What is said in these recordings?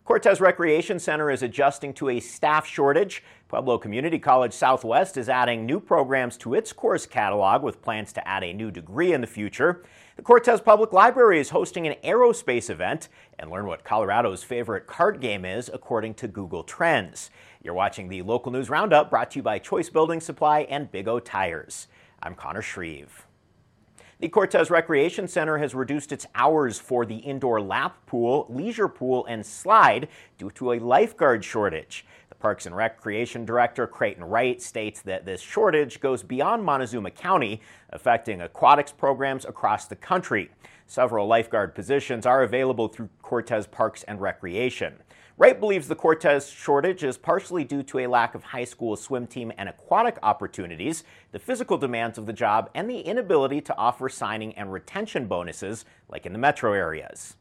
Cortez Recreation Center is adjusting to a staff shortage. Pueblo Community College Southwest is adding new programs to its course catalog with plans to add a new degree in the future. The Cortez Public Library is hosting an aerospace event, and learn what Colorado's favorite card game is according to Google Trends. You're watching the Local News Roundup, brought to you by Choice Building Supply and Big O Tires. I'm Connor Shreve. The Cortez Recreation Center has reduced its hours for the indoor lap pool, leisure pool, and slide due to a lifeguard shortage. The Parks and Recreation Director, Creighton Wright, states that this shortage goes beyond Montezuma County, affecting aquatics programs across the country. Several lifeguard positions are available through Cortez Parks and Recreation. Wright believes the Cortez shortage is partially due to a lack of high school swim team and aquatic opportunities, the physical demands of the job, and the inability to offer signing and retention bonuses like in the metro areas.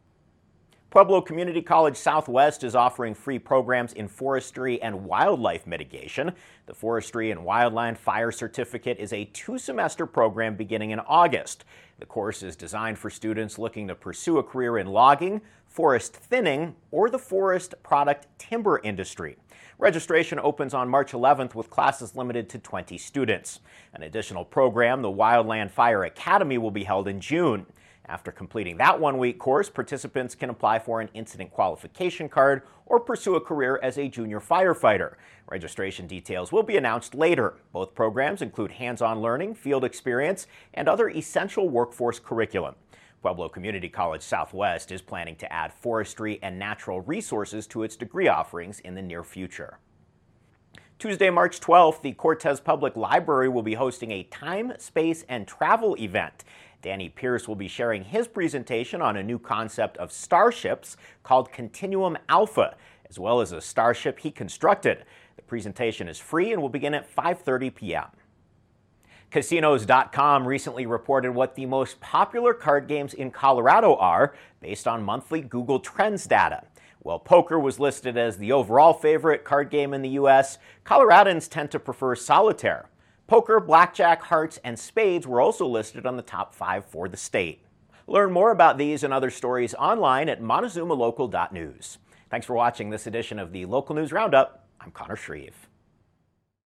Pueblo Community College Southwest is offering free programs in forestry and wildlife mitigation. The Forestry and Wildland Fire Certificate is a 2-semester program beginning in August. The course is designed for students looking to pursue a career in logging, forest thinning, or the forest product timber industry. Registration opens on March 11th with classes limited to 20 students. An additional program, the Wildland Fire Academy, will be held in June. After completing that one-week course, participants can apply for an incident qualification card or pursue a career as a junior firefighter. Registration details will be announced later. Both programs include hands-on learning, field experience, and other essential workforce curriculum. Pueblo Community College Southwest is planning to add forestry and natural resources to its degree offerings in the near future. Tuesday, March 12th, the Cortez Public Library will be hosting a time, space, and travel event. Danny Pierce will be sharing his presentation on a new concept of starships called Continuum Alpha, as well as a starship he constructed. The presentation is free and will begin at 5:30 p.m. Casinos.com recently reported what the most popular card games in Colorado are based on monthly Google Trends data. While poker was listed as the overall favorite card game in the U.S., Coloradans tend to prefer solitaire. Poker, blackjack, hearts, and spades were also listed on the top 5 for the state. Learn more about these and other stories online at montezumalocal.news. Thanks for watching this edition of the Local News Roundup. I'm Connor Shreve.